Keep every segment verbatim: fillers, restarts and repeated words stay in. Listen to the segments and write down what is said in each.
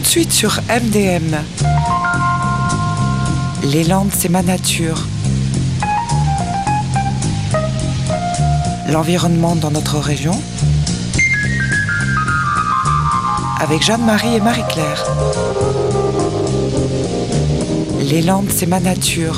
de suite sur M D M. Les Landes, c'est ma nature. L'environnement dans notre région. Avec Jeanne-Marie et Marie-Claire. Les Landes, c'est ma nature.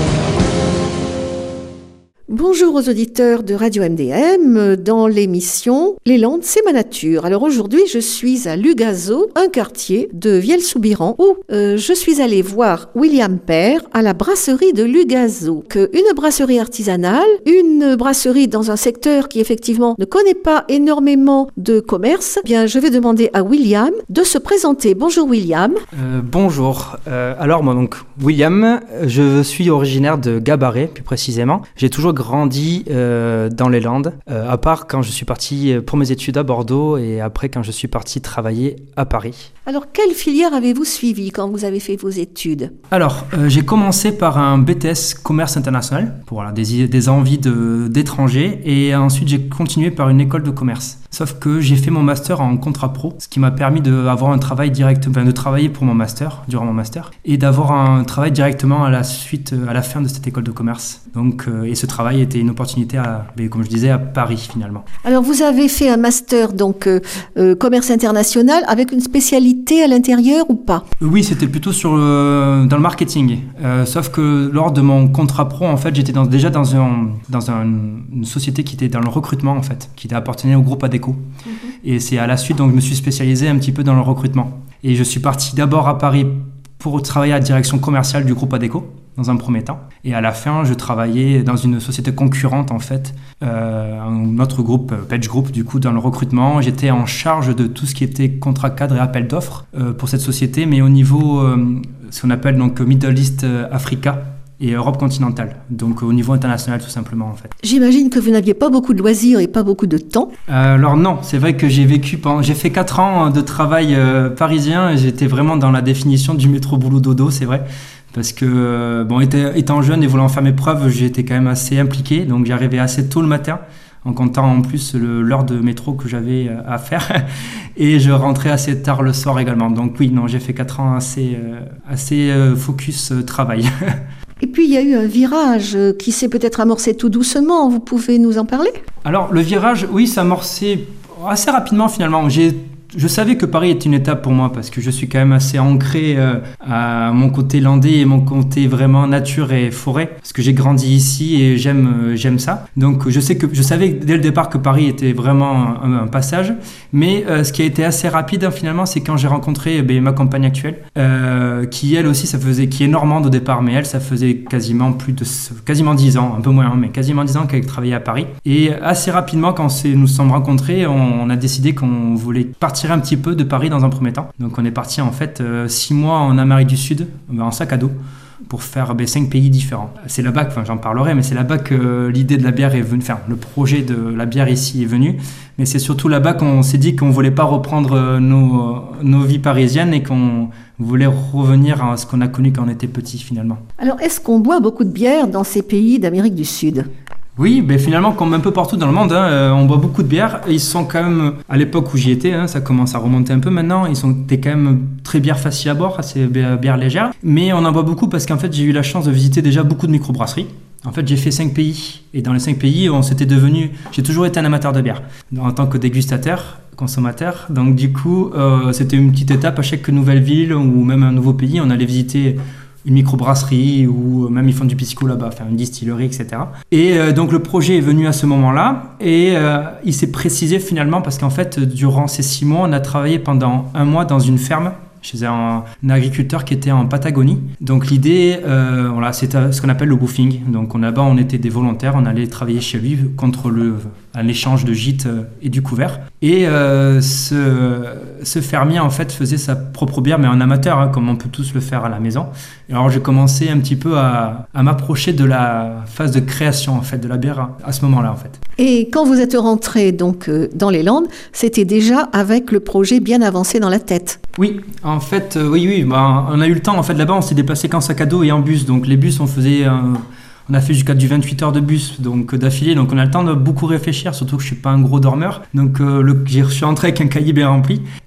Bonjour aux auditeurs de Radio M D M dans l'émission Les Landes, c'est ma nature. Alors aujourd'hui, je suis à Lugazo, un quartier de Vielle-sous-Biran, où euh, je suis allée voir William Père à la brasserie de Lugazo. Que une brasserie artisanale, une brasserie dans un secteur qui effectivement ne connaît pas énormément de commerce. Eh bien, je vais demander à William de se présenter. Bonjour William. Euh, bonjour. Euh, alors moi donc William, je suis originaire de Gabarret plus précisément. J'ai toujours grandi euh, dans les Landes, euh, à part quand je suis parti pour mes études à Bordeaux et après quand je suis parti travailler à Paris. Alors, quelle filière avez-vous suivi quand vous avez fait vos études ? Alors, euh, j'ai commencé par un B T S commerce international, pour voilà, des, des envies de, d'étrangers, et ensuite j'ai continué par une école de commerce. Sauf que j'ai fait mon master en contrat pro, ce qui m'a permis d'avoir un travail direct, enfin, de travailler pour mon master, durant mon master, et d'avoir un travail directement à la suite, à la fin de cette école de commerce. Donc, euh, et ce travail était une opportunité, à, comme je disais, à Paris finalement. Alors, vous avez fait un master donc euh, euh, commerce international avec une spécialité à l'intérieur ou pas ? Oui, c'était plutôt sur le, dans le marketing. Euh, sauf que lors de mon contrat pro, en fait, j'étais dans, déjà dans, un, dans un, une société qui était dans le recrutement, en fait, qui appartenait au groupe Adecco. Mm-hmm. Et c'est à la suite, donc, je me suis spécialisé un petit peu dans le recrutement. Et je suis parti d'abord à Paris pour travailler à la direction commerciale du groupe Adecco, dans un premier temps. Et à la fin, je travaillais dans une société concurrente, en fait, euh, un autre groupe, Page Group, du coup, dans le recrutement. J'étais en charge de tout ce qui était contrat cadre et appel d'offres euh, pour cette société, mais au niveau, euh, ce qu'on appelle donc Middle East Africa et Europe continentale, donc au niveau international tout simplement en fait. J'imagine que vous n'aviez pas beaucoup de loisirs et pas beaucoup de temps. Euh, alors non, c'est vrai que j'ai vécu, pendant, j'ai fait quatre ans de travail euh, parisien et j'étais vraiment dans la définition du métro boulot dodo, c'est vrai. Parce que, bon, étant jeune et voulant faire mes preuves, j'étais quand même assez impliqué, donc j'arrivais assez tôt le matin, en comptant en plus le, l'heure de métro que j'avais à faire, et je rentrais assez tard le soir également. Donc oui, non, j'ai fait quatre ans assez, assez focus travail. Et puis il y a eu un virage qui s'est peut-être amorcé tout doucement, vous pouvez nous en parler ? Alors le virage, oui, ça amorcé assez rapidement finalement. J'ai Je savais que Paris était une étape pour moi parce que je suis quand même assez ancré euh, à mon côté landais et mon côté vraiment nature et forêt parce que j'ai grandi ici et j'aime euh, j'aime ça. Donc je sais que je savais dès le départ que Paris était vraiment un, un passage, mais euh, ce qui a été assez rapide hein, finalement, c'est quand j'ai rencontré eh bien, ma compagne actuelle, euh, qui elle aussi ça faisait, qui est normande au départ, mais elle ça faisait quasiment plus de quasiment dix ans, un peu moins, mais quasiment dix ans qu'elle travaillait à Paris. Et assez rapidement quand c'est, nous sommes rencontrés, on, on a décidé qu'on voulait partir un petit peu de Paris dans un premier temps. Donc on est parti en fait euh, six mois en Amérique du Sud en sac à dos pour faire ben, cinq pays différents. C'est là-bas, enfin j'en parlerai, mais c'est là-bas que euh, l'idée de la bière est venue, enfin le projet de la bière ici est venu, mais c'est surtout là-bas qu'on s'est dit qu'on voulait pas reprendre euh, nos, nos vies parisiennes et qu'on voulait revenir à ce qu'on a connu quand on était petit finalement. Alors est-ce qu'on boit beaucoup de bière dans ces pays d'Amérique du Sud ? Oui, ben finalement, comme un peu partout dans le monde, hein, euh, on boit beaucoup de bière. Ils sont quand même, à l'époque où j'y étais, hein, ça commence à remonter un peu maintenant, ils sont étaient quand même très bières faciles à boire, assez bières légères. Mais on en boit beaucoup parce qu'en fait, j'ai eu la chance de visiter déjà beaucoup de microbrasseries. En fait, j'ai fait cinq pays. Et dans les cinq pays, on s'était devenu... J'ai toujours été un amateur de bière, en tant que dégustateur, consommateur. Donc du coup, euh, c'était une petite étape à chaque nouvelle ville ou même un nouveau pays. On allait visiter une microbrasserie ou même ils font du pisco là-bas, enfin une distillerie, et cetera. Et euh, donc le projet est venu à ce moment-là et euh, il s'est précisé finalement parce qu'en fait, durant ces six mois, on a travaillé pendant un mois dans une ferme chez un, un agriculteur qui était en Patagonie. Donc l'idée, euh, voilà, c'est ce qu'on appelle le woofing. Donc on, là-bas, on était des volontaires, on allait travailler chez lui contre le, un échange de gîtes et du couvert. Et euh, ce, ce fermier, en fait, faisait sa propre bière, mais en amateur, hein, comme on peut tous le faire à la maison. Et alors j'ai commencé un petit peu à, à m'approcher de la phase de création, en fait, de la bière à, à ce moment-là, en fait. Et quand vous êtes rentré donc euh, dans les Landes, c'était déjà avec le projet bien avancé dans la tête. Oui, en fait, euh, oui, oui, bah, on a eu le temps. En fait, là-bas, on s'est déplacé qu'en sac à dos et en bus. Donc les bus, on faisait, euh, on a fait jusqu'à du vingt-huit heures de bus, donc d'affilée. Donc on a le temps de beaucoup réfléchir, surtout que je suis pas un gros dormeur. Donc euh, le, je suis rentré avec un cahier bien rempli.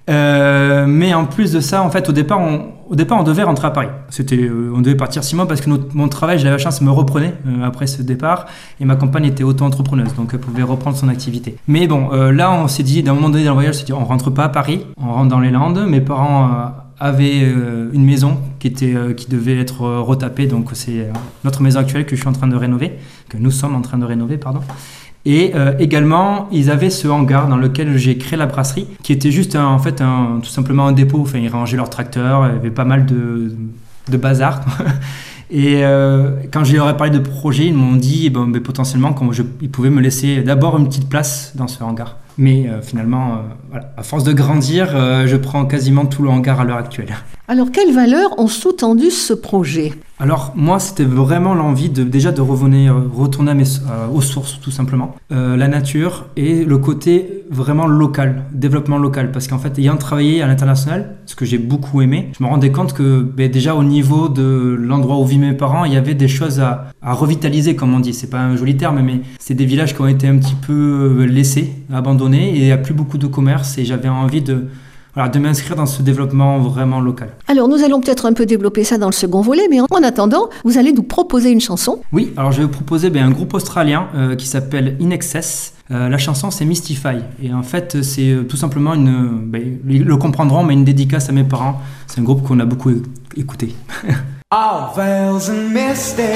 Euh, mais en plus de ça, en fait, au départ, on, au départ, on devait rentrer à Paris. C'était, euh, on devait partir six mois parce que notre, mon travail, j'avais la chance, me reprenait euh, après ce départ. Et ma compagne était auto-entrepreneuse, donc elle pouvait reprendre son activité. Mais bon, euh, là, on s'est dit, d'un moment donné dans le voyage, on s'est dit, on rentre pas à Paris, on rentre dans les Landes. Mes parents euh, avaient euh, une maison qui, était, euh, qui devait être euh, retapée. Donc, c'est euh, notre maison actuelle que je suis en train de rénover, que nous sommes en train de rénover, pardon. Et euh, également, ils avaient ce hangar dans lequel j'ai créé la brasserie, qui était juste un, en fait un, tout simplement un dépôt. Enfin, ils rangeaient leurs tracteurs, il y avait pas mal de, de bazar. Et euh, quand je leur ai parlé de projet, ils m'ont dit bon, ben, potentiellement qu'ils pouvaient me laisser d'abord une petite place dans ce hangar. Mais euh, finalement, euh, voilà, à force de grandir, euh, je prends quasiment tout le hangar à l'heure actuelle. Alors, quelles valeurs ont sous-tendu ce projet ? Alors moi, c'était vraiment l'envie de déjà de revenir, retourner à mes, euh, aux sources, tout simplement. Euh, la nature et le côté vraiment local, développement local. Parce qu'en fait, ayant travaillé à l'international, ce que j'ai beaucoup aimé, je me rendais compte que ben, déjà au niveau de l'endroit où vivent mes parents, il y avait des choses à, à revitaliser, comme on dit. C'est pas un joli terme, mais c'est des villages qui ont été un petit peu laissés, abandonnés, et il n'y a plus beaucoup de commerce. Et j'avais envie de... Voilà, de m'inscrire dans ce développement vraiment local. Alors, nous allons peut-être un peu développer ça dans le second volet, mais en attendant, vous allez nous proposer une chanson. Oui, alors je vais vous proposer ben, un groupe australien euh, qui s'appelle In Excess. Euh, la chanson, c'est Mystify. Et en fait, c'est euh, tout simplement une... Ben, ils le comprendront, mais une dédicace à mes parents. C'est un groupe qu'on a beaucoup écouté. All veils and misty,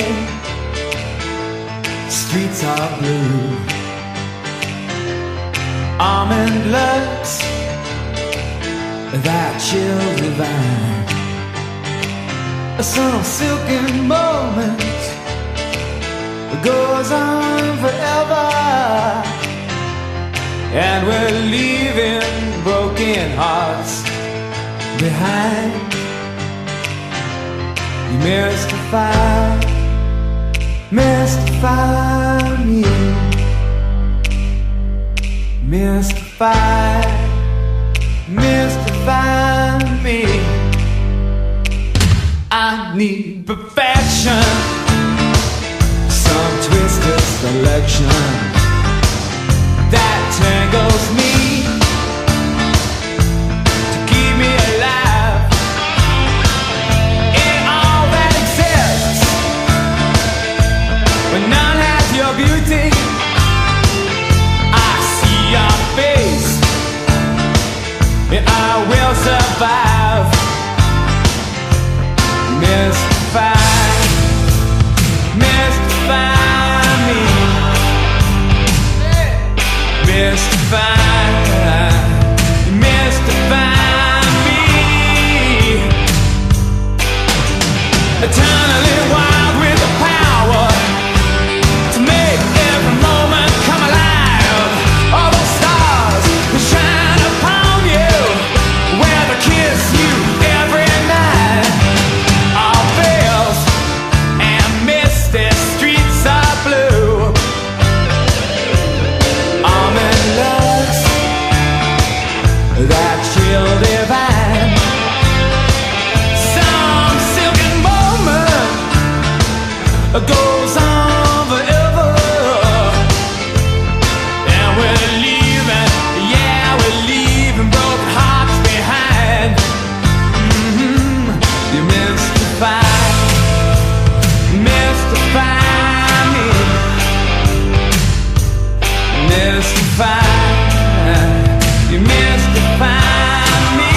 streets are blue, almond looks that chill divine, some silken moment goes on forever, and we're leaving broken hearts behind. You mystify, mystify me, mystify, mystify me. I need perfection, some twisted selection that tangles me to keep me alive in all that exists, but none has your beauty. I see your face and I will survive. Mystify, mystify me, mystify, mystify me. Eternally wild with the power to make every moment come alive. All the stars that shine upon you, where they kiss you every night. All veils and misty streets are blue. Almond looks that chill divine. Some silken moment goes on forever, and we're leaving, yeah, we're leaving broken hearts behind. Mm-hmm. You mystify, mystify me, mystify, you mystify me.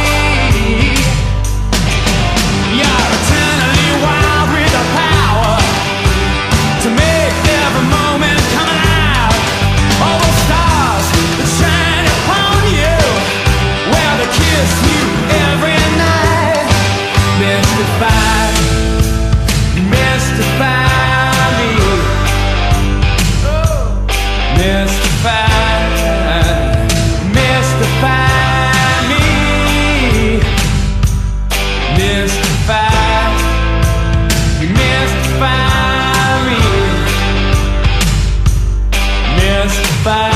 You're eternally wild with the power to make every moment come alive. All the stars that shine upon you, where they kiss you every night. Mystify, mystify me, mystify, mystify me, mystify, mystify me, mystify.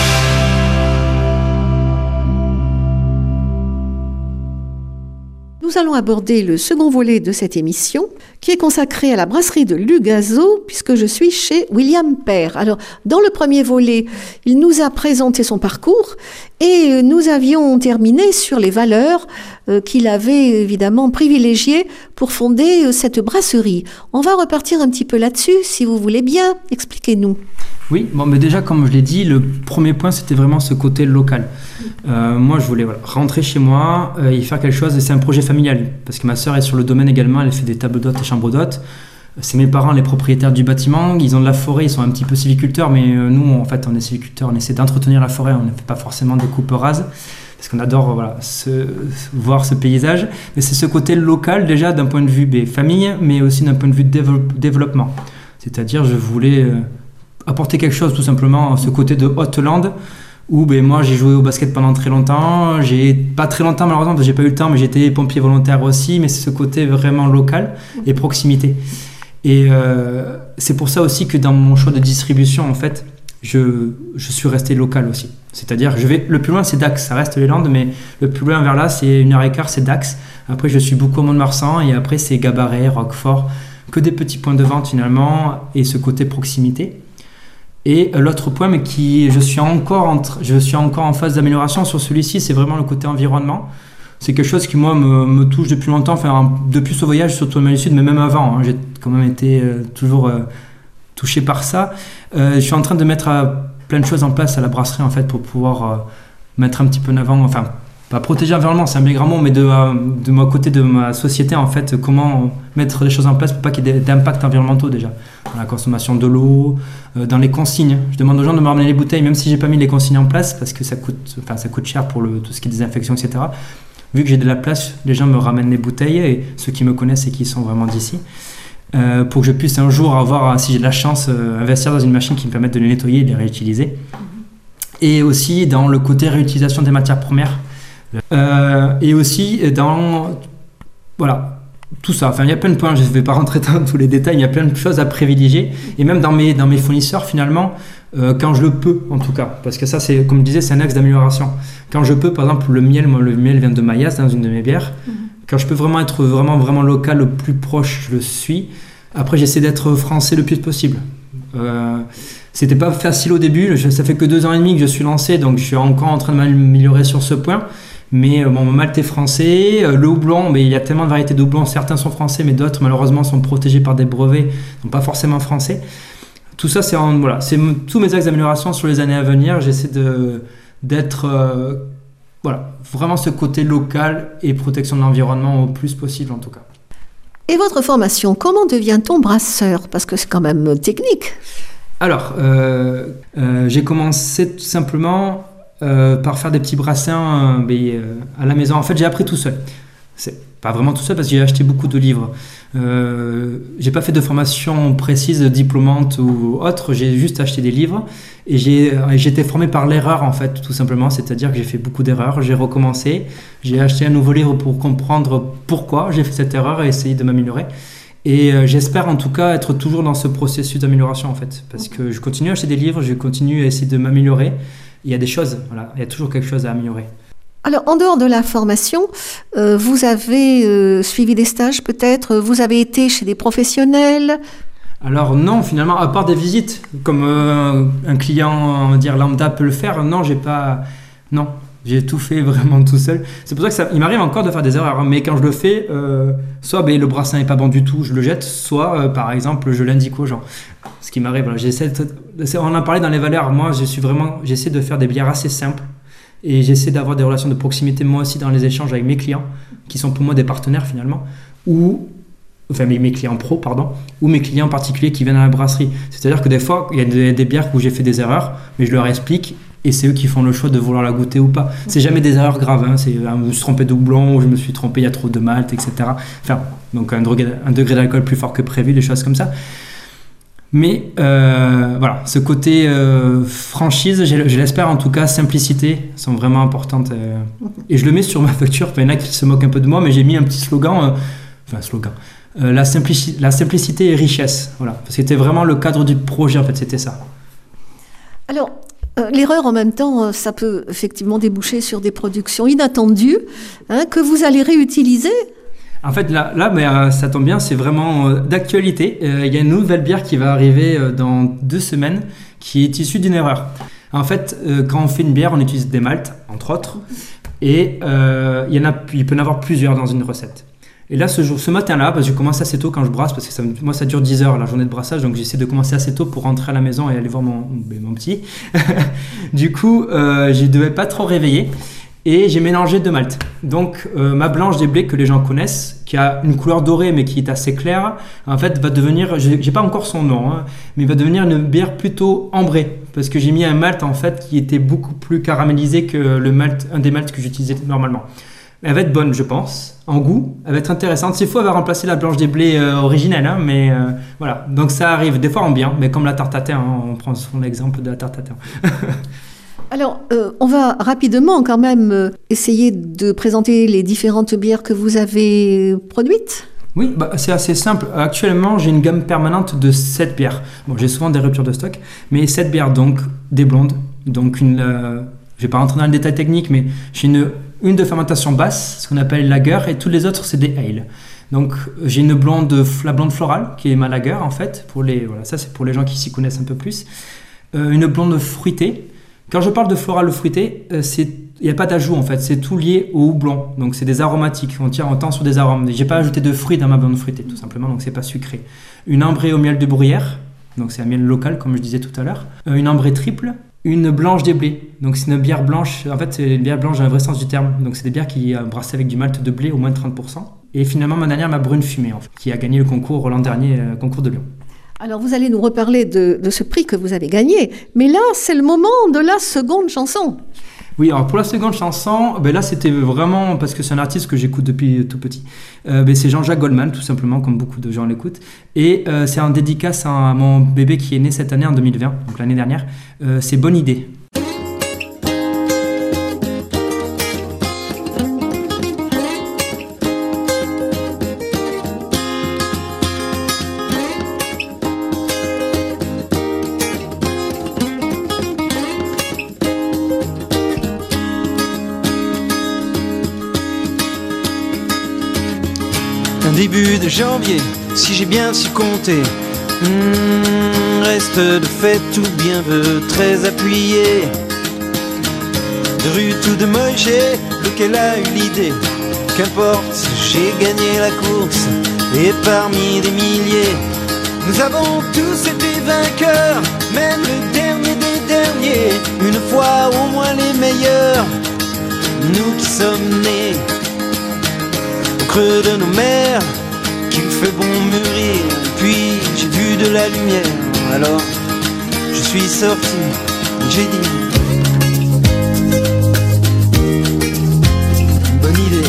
Nous nous allons aborder le second volet de cette émission qui est consacré à la brasserie de Lugazo puisque je suis chez William Père. Alors, dans le premier volet, il nous a présenté son parcours et nous avions terminé sur les valeurs euh, qu'il avait évidemment privilégiées pour fonder euh, cette brasserie. On va repartir un petit peu là-dessus, si vous voulez bien. Expliquez-nous. Oui, bon, mais déjà, comme je l'ai dit, le premier point, c'était vraiment ce côté local. Euh, moi, je voulais voilà, rentrer chez moi euh, et faire quelque chose, et c'est un projet familial, parce que ma sœur est sur le domaine également, elle fait des tables d'hôtes et chambres d'hôtes. C'est mes parents, les propriétaires du bâtiment, ils ont de la forêt, ils sont un petit peu sylviculteurs, mais euh, nous, en fait, on est sylviculteurs, on essaie d'entretenir la forêt, on ne fait pas forcément des coupes rases, parce qu'on adore voilà, ce, voir ce paysage. Mais c'est ce côté local, déjà, d'un point de vue ben, famille, mais aussi d'un point de vue développe, développement. C'est-à-dire, je voulais... Euh, apporter quelque chose tout simplement, ce côté de Haute-Lande où ben, moi j'ai joué au basket pendant très longtemps, j'ai pas très longtemps malheureusement parce que j'ai pas eu le temps, mais j'étais pompier volontaire aussi, mais c'est ce côté vraiment local et proximité. Et euh, c'est pour ça aussi que dans mon choix de distribution en fait je, je suis resté local aussi, c'est-à-dire je vais, le plus loin c'est Dax, ça reste les Landes, mais le plus loin vers là c'est une heure et quart, c'est Dax. Après je suis beaucoup au Mont-de-Marsan et après c'est Gabaret, Roquefort, que des petits points de vente finalement et ce côté proximité. Et l'autre point, mais qui je suis encore en, je suis encore en phase d'amélioration sur celui-ci, c'est vraiment le côté environnement. C'est quelque chose qui moi me, me touche depuis longtemps, enfin depuis ce voyage surtout au Mali Sud, mais même avant, hein, j'ai quand même été euh, toujours euh, touché par ça. Euh, je suis en train de mettre euh, plein de choses en place à la brasserie en fait pour pouvoir euh, mettre un petit peu en avant, enfin pas protéger l'environnement, c'est un bien grand mot, mais de, euh, de mon côté de ma société en fait, comment mettre les choses en place pour pas qu'il y ait d'impact environnementaux déjà. Dans la consommation de l'eau, euh, dans les consignes. Je demande aux gens de me ramener les bouteilles, même si j'ai pas mis les consignes en place, parce que ça coûte, enfin, ça coûte cher pour le, tout ce qui est désinfection, et cetera. Vu que j'ai de la place, les gens me ramènent les bouteilles, et ceux qui me connaissent et qui sont vraiment d'ici, euh, pour que je puisse un jour avoir, si j'ai de la chance, euh, investir dans une machine qui me permette de les nettoyer et de les réutiliser. Et aussi dans le côté réutilisation des matières premières. Euh, et aussi dans... Voilà. Tout ça, enfin il y a plein de points, je ne vais pas rentrer dans tous les détails, il y a plein de choses à privilégier et même dans mes, dans mes fournisseurs finalement, euh, quand je le peux en tout cas, parce que ça c'est, comme je disais, c'est un axe d'amélioration. Quand je peux, par exemple le miel, moi le miel vient de Mayas dans une de mes bières, mmh. Quand je peux vraiment être vraiment, vraiment local, le plus proche je le suis, après j'essaie d'être français le plus possible. Euh, c'était pas facile au début, ça fait que deux ans et demi que je suis lancé, donc je suis encore en train de m'améliorer sur ce point. Mais bon, mon malt est français, le houblon, mais il y a tellement de variétés de houblon, certains sont français, mais d'autres malheureusement sont protégés par des brevets, donc pas forcément français. Tout ça, c'est, en, voilà, c'est tous mes axes d'amélioration sur les années à venir. J'essaie de, d'être euh, voilà, vraiment ce côté local et protection de l'environnement au plus possible en tout cas. Et votre formation, comment devient-on brasseur? Parce que c'est quand même technique. Alors, euh, euh, j'ai commencé tout simplement... Euh, par faire des petits brassins euh, euh, à la maison. En fait, j'ai appris tout seul. C'est pas vraiment tout seul parce que j'ai acheté beaucoup de livres. Euh, j'ai pas fait de formation précise, diplômante ou autre. J'ai juste acheté des livres et j'ai, j'ai été formé par l'erreur en fait, tout simplement. C'est-à-dire que j'ai fait beaucoup d'erreurs. J'ai recommencé. J'ai acheté un nouveau livre pour comprendre pourquoi j'ai fait cette erreur et essayer de m'améliorer. Et euh, j'espère en tout cas être toujours dans ce processus d'amélioration en fait, parce que je continue à acheter des livres, je continue à essayer de m'améliorer. Il y a des choses, voilà, il y a toujours quelque chose à améliorer. Alors, en dehors de la formation, euh, vous avez euh, suivi des stages peut-être? Vous avez été chez des professionnels? Alors non, finalement, à part des visites, comme euh, un client, on va dire, lambda peut le faire, non, j'ai pas... Non, j'ai tout fait vraiment tout seul. C'est pour ça que ça, il m'arrive encore de faire des erreurs, hein, mais quand je le fais, euh, soit ben, le brassin n'est pas bon du tout, je le jette, soit, euh, par exemple, je l'indique aux gens. Ce qui m'arrive, voilà, j'essaie de, on en a parlé dans les valeurs, moi je suis vraiment, j'essaie de faire des bières assez simples et j'essaie d'avoir des relations de proximité moi aussi dans les échanges avec mes clients, qui sont pour moi des partenaires finalement, ou, enfin mes, mes clients pro, pardon, ou mes clients particuliers qui viennent à la brasserie. C'est-à-dire que des fois, il y a des, des bières où j'ai fait des erreurs, mais je leur explique et c'est eux qui font le choix de vouloir la goûter ou pas. C'est jamais des erreurs graves, hein. C'est, je me suis trompé de houblon, ou je me suis trompé, il y a trop de malt, et cetera. Enfin, donc un degré, un degré d'alcool plus fort que prévu, des choses comme ça. Mais euh, voilà, ce côté euh, franchise, je, je l'espère en tout cas, simplicité, sont vraiment importantes. Euh, et je le mets sur ma facture, il y en a qui se moquent un peu de moi, mais j'ai mis un petit slogan, euh, enfin slogan, euh, la, simplici- la simplicité et richesse, voilà, parce que c'était vraiment le cadre du projet en fait, c'était ça. Alors, euh, l'erreur en même temps, ça peut effectivement déboucher sur des productions inattendues, hein, que vous allez réutiliser. En fait, là, là mais, euh, ça tombe bien, c'est vraiment euh, d'actualité. Il euh, y a une nouvelle bière qui va arriver euh, dans deux semaines qui est issue d'une erreur. En fait, euh, quand on fait une bière, on utilise des maltes, entre autres, et euh, il, y en a, il peut y en avoir plusieurs dans une recette. Et là, ce, jour, ce matin-là, parce que je commence assez tôt quand je brasse, parce que ça, moi, ça dure dix heures la journée de brassage, donc j'essaie de commencer assez tôt pour rentrer à la maison et aller voir mon, mon petit. Du coup, euh, je ne devais pas trop réveiller et j'ai mélangé deux maltes. Donc, euh, ma blanche des blés que les gens connaissent, qui a une couleur dorée mais qui est assez claire, en fait, va devenir, je n'ai pas encore son nom, hein, mais va devenir une bière plutôt ambrée. Parce que j'ai mis un malt en fait qui était beaucoup plus caramélisé que le malt, un des malts que j'utilisais normalement. Elle va être bonne, je pense, en goût. Elle va être intéressante. S'il faut, elle va remplacer la blanche des blés euh, originelle. Hein, mais euh, voilà. Donc ça arrive des fois en bien, mais comme la tarte tatin, hein, on prend son exemple de la tarte tatin. Alors, euh, on va rapidement quand même euh, essayer de présenter les différentes bières que vous avez produites. Oui, bah, c'est assez simple. Actuellement, j'ai une gamme permanente de sept bières. Bon, j'ai souvent des ruptures de stock, mais sept bières, donc des blondes. Donc, une, euh, je ne vais pas rentrer dans le détail technique, mais j'ai une... Une de fermentation basse, ce qu'on appelle lager, et tous les autres, c'est des ale. Donc, j'ai une blonde, la blonde florale, qui est ma lager, en fait. Pour les, voilà, ça, c'est pour les gens qui s'y connaissent un peu plus. Euh, une blonde fruitée. Quand je parle de floral fruité, euh, il n'y a pas d'ajout, en fait. C'est tout lié au houblon. Donc, c'est des aromatiques. On tire en temps sur des arômes. Je n'ai pas ajouté de fruits dans ma blonde fruitée, tout simplement. Donc, ce n'est pas sucré. Une ambrée au miel de bruyère. Donc, c'est un miel local, comme je disais tout à l'heure. Euh, une ambrée triple. Une blanche des blés, donc c'est une bière blanche, en fait c'est une bière blanche dans le vrai sens du terme, donc c'est des bières qui euh, brassées avec du malt de blé au moins de trente pour cent. Et finalement ma dernière, ma brune fumée, en fait, qui a gagné le concours l'an dernier, euh, concours de Lyon. Alors vous allez nous reparler de, de ce prix que vous avez gagné, mais là c'est le moment de la seconde chanson. Oui, alors pour la seconde chanson, ben là c'était vraiment parce que c'est un artiste que j'écoute depuis tout petit. Euh, ben c'est Jean-Jacques Goldman, tout simplement, comme beaucoup de gens l'écoutent. Et euh, c'est en dédicace à mon bébé qui est né cette année en deux mille vingt, donc l'année dernière. Euh, c'est Bonne idée. Début de janvier, si j'ai bien su compter, mmh, reste de fait tout bien veut très appuyé. De rue tout de Moïse, lequel a eu l'idée. Qu'importe, j'ai gagné la course, et parmi des milliers, nous avons tous été vainqueurs, même le dernier des derniers, une fois au moins les meilleurs, nous qui sommes nés au creux de nos mers, qu'il fait bon mûrir. Puis j'ai vu de la lumière, alors je suis sorti, j'ai dit bonne idée.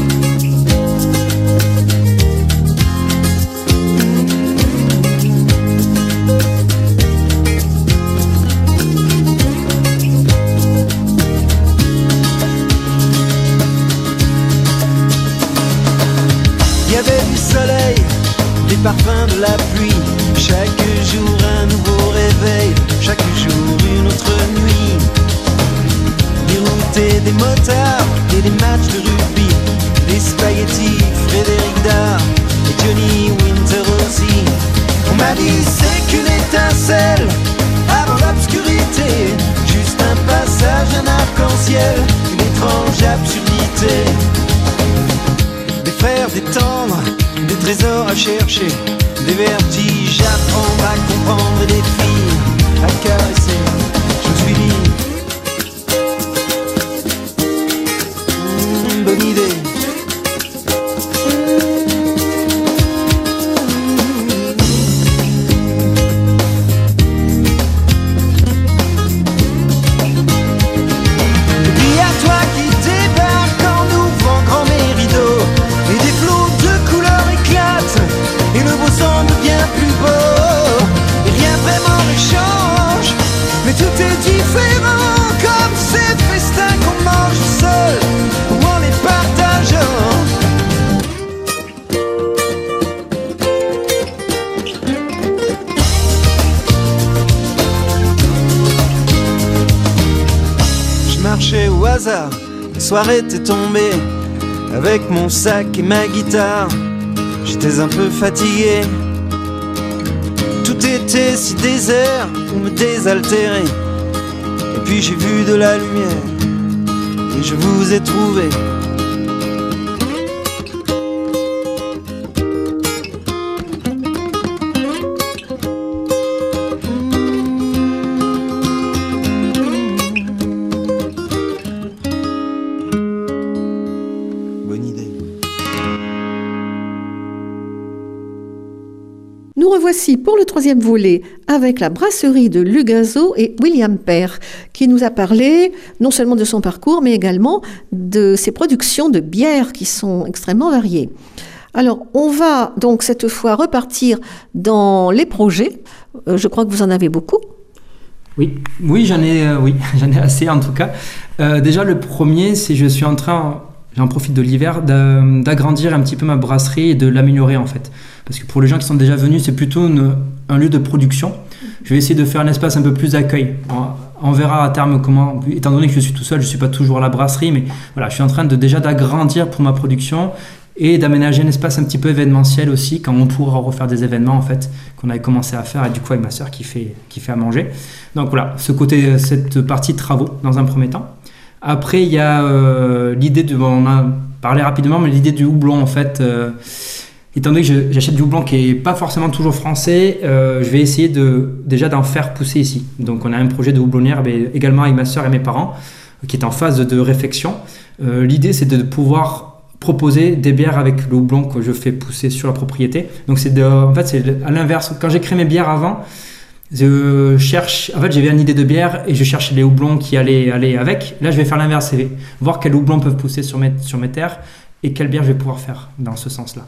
Il y avait du soleil, des parfums de la pluie. Chaque jour un nouveau réveil, chaque jour une autre nuit. Des routes et des motards et des matchs de rugby. Des spaghettis, Frédéric Dard et Johnny Winter aussi. On m'a dit c'est qu'une étincelle avant l'obscurité, juste un passage, un arc-en-ciel, une étrange absurdité. Des fers, des tendres, des trésors à chercher, des vertiges à prendre, à comprendre et des filles à caresser. Je me suis dit mmh, bonne idée. Et puis à toi qui débarque en ouvrant grand mes rideaux, et des flots de couleurs éclatent, et le beau semble bien plus beau. Et rien vraiment ne change, mais tout est différent, comme ces festins qu'on mange seul ou en les partageant. Je marchais au hasard, le soir était tombé, avec mon sac et ma guitare. J'étais un peu fatigué, tout était si désert pour me désaltérer. Et puis j'ai vu de la lumière et je vous ai trouvé. Nous revoici pour le troisième volet avec la brasserie de Lugazo et William Père, qui nous a parlé non seulement de son parcours, mais également de ses productions de bières qui sont extrêmement variées. Alors, on va donc cette fois repartir dans les projets. Euh, je crois que vous en avez beaucoup. Oui, oui, j'en ai, euh, oui, j'en ai assez en tout cas. Euh, déjà, le premier, c'est que je suis en train, j'en profite de l'hiver, d'a- d'agrandir un petit peu ma brasserie et de l'améliorer en fait. Parce que pour les gens qui sont déjà venus, c'est plutôt une, un lieu de production. Je vais essayer de faire un espace un peu plus d'accueil. On, on verra à terme comment, étant donné que je suis tout seul, je ne suis pas toujours à la brasserie, mais voilà, je suis en train de déjà d'agrandir pour ma production et d'aménager un espace un petit peu événementiel aussi, quand on pourra refaire des événements en fait, qu'on avait commencé à faire, et du coup avec ma sœur qui fait, qui fait à manger. Donc voilà, ce côté, cette partie travaux dans un premier temps. Après, il y a euh, l'idée de, bon, on a parlé rapidement, mais l'idée du houblon en fait. Euh, Étant donné que je, j'achète du houblon qui n'est pas forcément toujours français, euh, je vais essayer de, déjà d'en faire pousser ici. Donc on a un projet de houblonnière mais également avec ma soeur et mes parents qui est en phase de réflexion. Euh, l'idée c'est de pouvoir proposer des bières avec le houblon que je fais pousser sur la propriété. Donc c'est de, en fait c'est à l'inverse. Quand j'ai créé mes bières avant, je cherche, en fait j'avais une idée de bière et je cherchais les houblons qui allaient aller avec. Là je vais faire l'inverse, c'est voir quels houblons peuvent pousser sur mes, sur mes terres et quelle bière je vais pouvoir faire dans ce sens-là.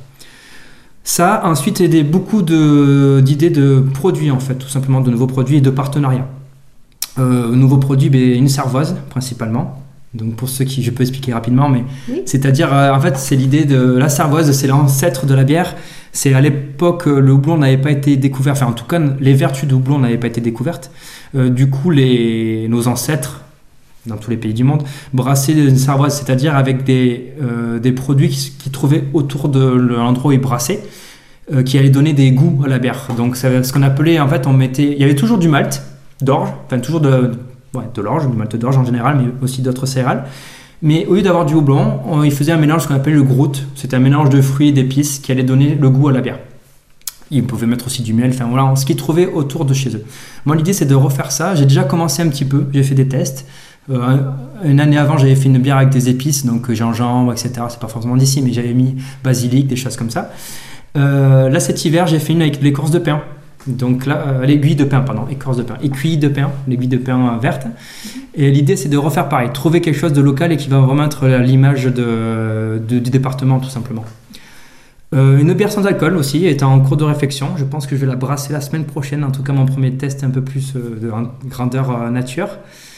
Ça, ensuite, il y a beaucoup de, d'idées de produits, en fait, tout simplement, de nouveaux produits et de partenariats. Euh, nouveaux produits, ben, une cervoise, principalement. Donc, pour ceux qui, je peux expliquer rapidement, mais Oui. c'est-à-dire, euh, en fait, c'est l'idée de la cervoise, c'est l'ancêtre de la bière. C'est à l'époque, le houblon n'avait pas été découvert, enfin, en tout cas, les vertus du houblon n'avaient pas été découvertes. Euh, du coup, les, nos ancêtres, dans tous les pays du monde, brasser une cervoise, c'est-à-dire avec des, euh, des produits qui, qui trouvaient autour de l'endroit où ils brassaient, euh, qui allaient donner des goûts à la bière. Donc c'est ce qu'on appelait, en fait, on mettait, il y avait toujours du malt d'orge, enfin toujours de, ouais, de l'orge, du malt d'orge en général, mais aussi d'autres céréales. Mais au lieu d'avoir du houblon, on, ils faisaient un mélange, ce qu'on appelle le grout. C'était un mélange de fruits et d'épices qui allait donner le goût à la bière. Ils pouvaient mettre aussi du miel, enfin voilà, ce qu'ils trouvaient autour de chez eux. Moi, l'idée, c'est de refaire ça. J'ai déjà commencé un petit peu, j'ai fait des tests. Euh, une année avant, j'avais fait une bière avec des épices, donc gingembre, et cetera. C'est pas forcément d'ici, mais j'avais mis basilic, des choses comme ça. Euh, là, cet hiver, j'ai fait une avec de l'écorce de pin. Donc là, euh, l'aiguille de pin, pardon, écorce de pin, écuille de pin, l'aiguille de pin euh, verte. Et l'idée, c'est de refaire pareil, trouver quelque chose de local et qui va vraiment être l'image de, de, du département, tout simplement. Euh, une bière sans alcool aussi est en cours de réflexion. Je pense que je vais la brasser la semaine prochaine. En tout cas, mon premier test un peu plus euh, de grandeur euh, nature.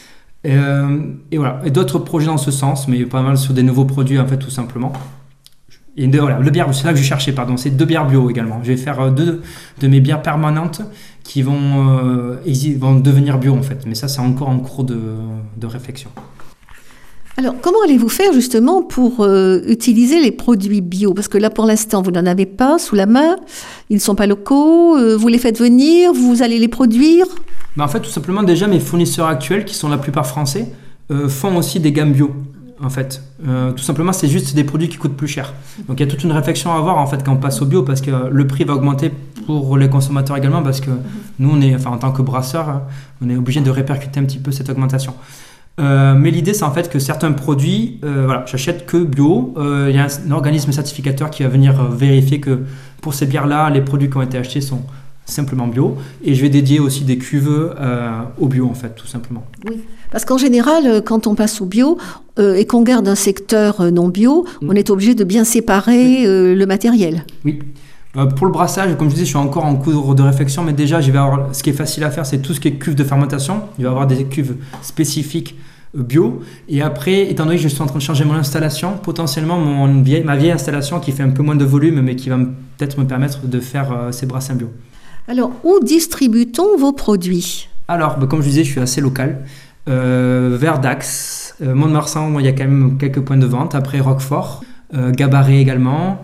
Euh, et voilà, et d'autres projets dans ce sens, mais pas mal sur des nouveaux produits en fait, tout simplement. Et de, voilà, le bière, c'est là que je cherchais, pardon, c'est deux bières bio également. Je vais faire deux de mes bières permanentes qui vont, euh, exi- vont devenir bio en fait, mais ça c'est encore en cours de, de réflexion. Alors, comment allez-vous faire justement pour euh, utiliser les produits bio? Parce que là, pour l'instant, vous n'en avez pas sous la main, ils ne sont pas locaux, euh, vous les faites venir, vous allez les produire? Ben, en fait, tout simplement, déjà, mes fournisseurs actuels, qui sont la plupart français, euh, font aussi des gammes bio. En fait, euh, tout simplement, c'est juste des produits qui coûtent plus cher. Donc, il y a toute une réflexion à avoir en fait quand on passe au bio, parce que le prix va augmenter pour les consommateurs également, parce que nous, on est, enfin, en tant que brasseur, on est obligé de répercuter un petit peu cette augmentation. Euh, mais l'idée, c'est en fait que certains produits, euh, voilà, j'achète que bio. Euh, il y a un, un organisme certificateur qui va venir euh, vérifier que pour ces bières-là, les produits qui ont été achetés sont simplement bio. Et je vais dédier aussi des cuves euh, au bio, en fait, tout simplement. Oui, parce qu'en général, quand on passe au bio euh, et qu'on garde un secteur euh, non bio, mmh. on est obligé de bien séparer euh, le matériel. Oui. Euh, pour le brassage, comme je disais, je suis encore en cours de réflexion, mais déjà, je vais avoir, ce qui est facile à faire, c'est tout ce qui est cuve de fermentation. Il va y avoir des cuves spécifiques euh, bio. Et après, étant donné que je suis en train de changer mon installation, potentiellement, mon vieille, ma vieille installation qui fait un peu moins de volume, mais qui va m- peut-être me permettre de faire euh, ces brassins bio. Alors, où distribue-t-on vos produits? Alors, bah, comme je disais, je suis assez local. Euh, vers Dax, euh, Mont-de-Marsan, il y a quand même quelques points de vente. Après, Roquefort. euh, Gabaret également.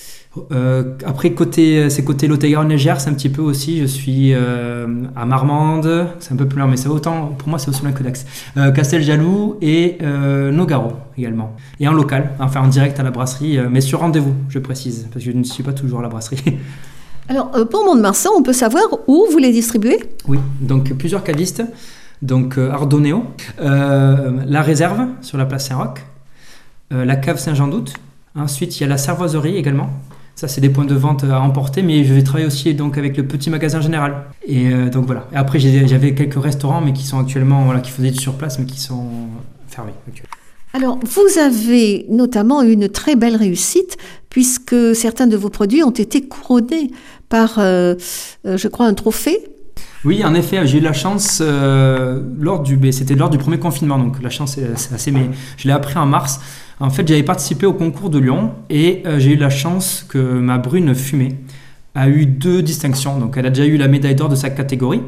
Euh, après, côté, c'est côté Lot-et-Garonne-Légère, c'est un petit peu aussi. Je suis euh, à Marmande, c'est un peu plus loin, mais c'est autant, pour moi, c'est aussi loin que Dax. Euh, Casteljaloux et euh, Nogaro également. Et en local, enfin en direct à la brasserie, euh, mais sur rendez-vous, je précise, parce que je ne suis pas toujours à la brasserie. Alors, euh, pour Mont-de-Marsan, on peut savoir où vous les distribuez ? Oui, donc plusieurs cavistes. Donc euh, Ardonnéo, euh, la Réserve sur la place Saint-Roch, euh, la cave Saint-Jean-d'Out. Ensuite, il y a la Servoiserie également. Ça, c'est des points de vente à emporter, mais je vais travailler aussi donc avec le petit magasin général. Et euh, donc voilà. Et après, j'ai, j'avais quelques restaurants, mais qui sont actuellement, voilà, qui faisaient du surplace, mais qui sont fermés actuellement. Alors, vous avez notamment une très belle réussite, puisque certains de vos produits ont été couronnés par, euh, euh, je crois, un trophée. Oui, en effet, j'ai eu la chance euh, lors du, c'était lors du premier confinement, donc la chance c'est, c'est assez, mais je l'ai appris en mars. En fait, j'avais participé au concours de Lyon et euh, j'ai eu la chance que ma brune fumée a eu deux distinctions. Donc, elle a déjà eu la médaille d'or de sa catégorie,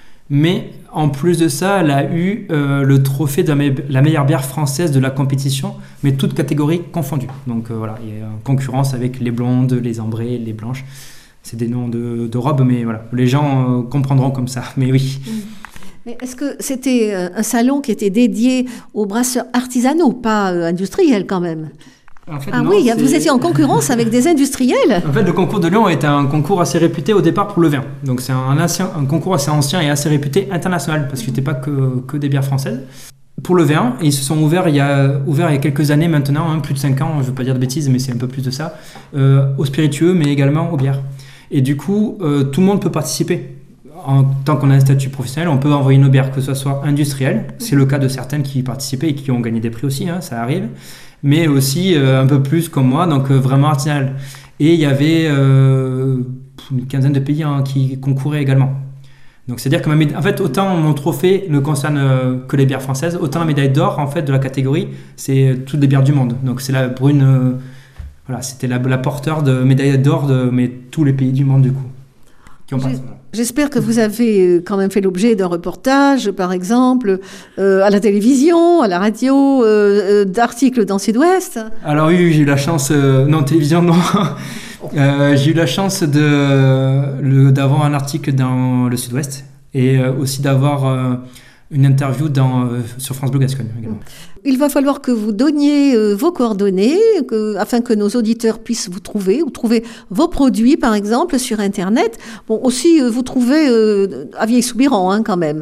mais en plus de ça, elle a eu euh, le trophée de la, me- la meilleure bière française de la compétition, mais toutes catégories confondues. Donc euh, voilà, il y a une concurrence avec les blondes, les ambrées, les blanches. C'est des noms de, de robes, mais voilà, les gens euh, comprendront comme ça. Mais oui. Mais est-ce que c'était un salon qui était dédié aux brasseurs artisanaux, pas euh, industriels quand même ? En fait, Ah non, oui, c'est... vous étiez en concurrence avec des industriels. En fait, le concours de Lyon est un concours assez réputé au départ pour le vin. Donc c'est un, ancien, un concours assez ancien et assez réputé international, parce que c'était pas que, que des bières françaises. Pour le vin, et ils se sont ouverts il y a, ouverts il y a quelques années maintenant, hein, plus de cinq ans, je ne veux pas dire de bêtises, mais c'est un peu plus de ça, euh, aux spiritueux, mais également aux bières. Et du coup, euh, tout le monde peut participer. En tant qu'on a un statut professionnel, on peut envoyer nos bières, que ce soit industrielles, c'est le cas de certaines qui y participaient et qui ont gagné des prix aussi, hein, ça arrive, mais aussi euh, un peu plus comme moi, donc euh, vraiment artisanal. Et il y avait euh, une quinzaine de pays hein, qui concouraient également. Donc c'est-à-dire que ma méda... en fait, autant mon trophée ne concerne euh, que les bières françaises, autant la médaille d'or en fait de la catégorie, c'est toutes les bières du monde. Donc c'est la brune, euh, voilà, c'était la, la porteur de médaille d'or de mais tous les pays du monde du coup. Qui ont participé. J'espère que vous avez quand même fait l'objet d'un reportage, par exemple, euh, à la télévision, à la radio, euh, euh, d'articles dans Sud-Ouest. Alors oui, j'ai eu la chance, euh, non, télévision, non. euh, j'ai eu la chance de, le, d'avoir un article dans le Sud-Ouest et euh, aussi d'avoir euh, une interview dans, euh, sur France Bleu Gascogne également. Il va falloir que vous donniez euh, vos coordonnées que, afin que nos auditeurs puissent vous trouver ou trouver vos produits, par exemple, sur Internet. Bon, aussi, euh, vous trouvez euh, à Vieille-Soubiran, hein, quand même.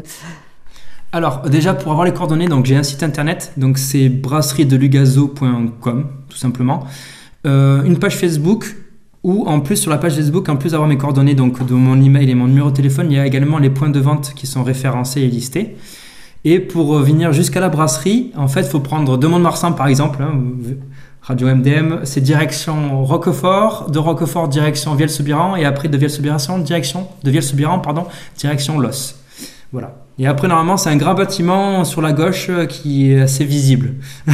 Alors, déjà, pour avoir les coordonnées, donc, j'ai un site internet, donc c'est brasserie de lugazo point com, tout simplement. Euh, une page Facebook, où en plus, sur la page Facebook, en plus d'avoir mes coordonnées, donc de mon email et mon numéro de téléphone, il y a également les points de vente qui sont référencés et listés. Et pour venir jusqu'à la brasserie, en fait, il faut prendre de Mont-de-Marsan, par exemple, hein, Radio M D M, c'est direction Roquefort, de Roquefort, direction Vielle-Soubiran, et après de Vielle-Soubiran, direction, de Vielle-Soubiran, pardon, direction Los. Voilà. Et après, normalement, c'est un grand bâtiment sur la gauche qui est assez visible.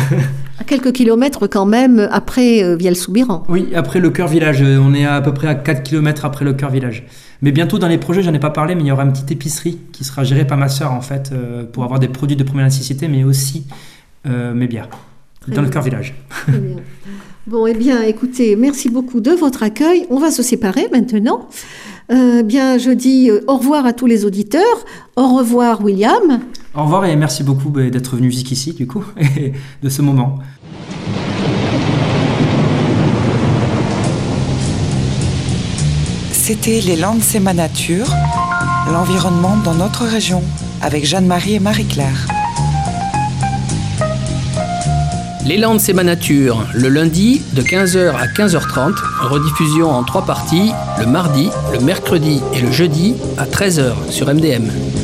À quelques kilomètres quand même après euh, Vielle-Soubiran. Oui, après le cœur village. On est à, à peu près à quatre kilomètres après le cœur village. Mais bientôt, dans les projets, j'en ai pas parlé, mais il y aura une petite épicerie qui sera gérée par ma sœur, en fait, euh, pour avoir des produits de première nécessité, mais aussi euh, mes bières, Très dans bien. Le cœur village. Très bien. Bon, eh bien, écoutez, merci beaucoup de votre accueil. On va se séparer maintenant. Euh, bien, je dis euh, au revoir à tous les auditeurs. Au revoir, William. Au revoir et merci beaucoup bah, d'être venu jusqu'ici, du coup, et de ce moment. C'était Les Landes, c'est ma nature, l'environnement dans notre région, avec Jeanne-Marie et Marie-Claire. Les Landes, c'est ma nature, le lundi de quinze heures à quinze heures trente, rediffusion en trois parties, le mardi, le mercredi et le jeudi à treize heures sur M D M.